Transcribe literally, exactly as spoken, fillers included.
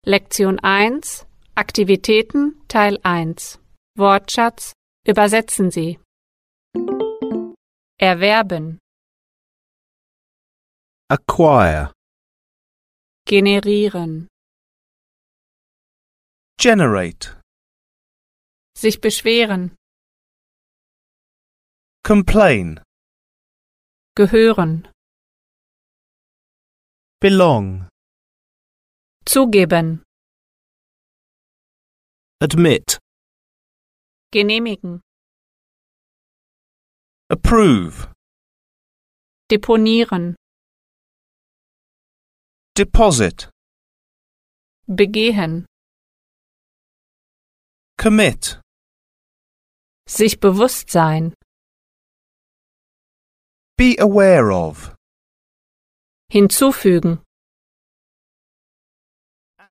Lektion eins Aktivitäten Teil eins Wortschatz Übersetzen Sie. Erwerben, acquire, generieren, generate, sich beschweren, complain, gehören, belong, zugeben, admit, genehmigen, approve, deponieren, deposit, begehen, commit, sich bewusst sein, be aware of, hinzufügen,